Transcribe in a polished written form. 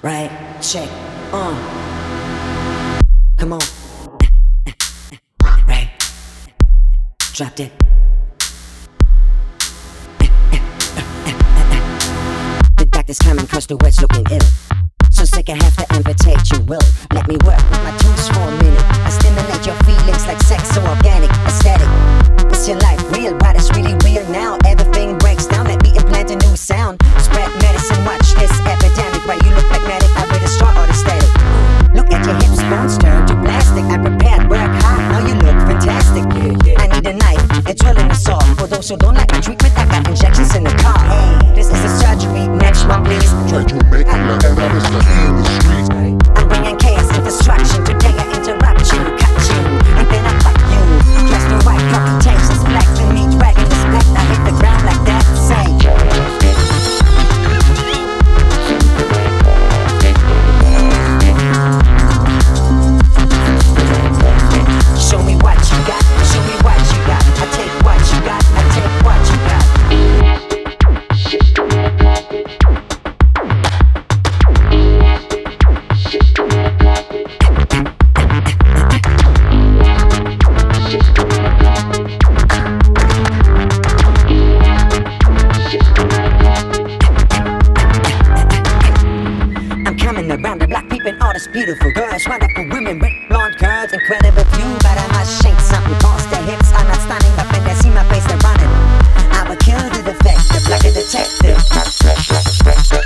Right, check, come on. Right, dropped it. The doctor's coming cause the word's looking ill. So sick I have to amputate you will. Let me work with my tools for a minute. I stimulate your feelings like sex so organic, aesthetic. Is your life real? What is really real now? Everything breaks down, let me implant a new sound. Spread medicine, watch this epidemic. Why you look like medic, I read a straw or the static. Look at your hips, bones turn to plastic. I prepared, work hard, now you look fantastic. I need a knife, a drill and a saw. For those who don't like my treatment, I got injections in the car. Hey, this is a surgery, next one please. Try to make me like that is the in the street. I'm bringing chaos and destruction. Today I interrupt you, cut you, and then I fuck you. Dressed in white, coffee takes us black to me, dragging this back. I hit the ground like that, say. Show me what you got, show me what you got. I take what you got, I take what you got. I'm coming around the block, peeping all these beautiful girls, wonderful women with blonde curls, incredible view. But I must shake something, cause their hips are not stunning. But when they see my face, they're running. I will kill the defect, the black detective.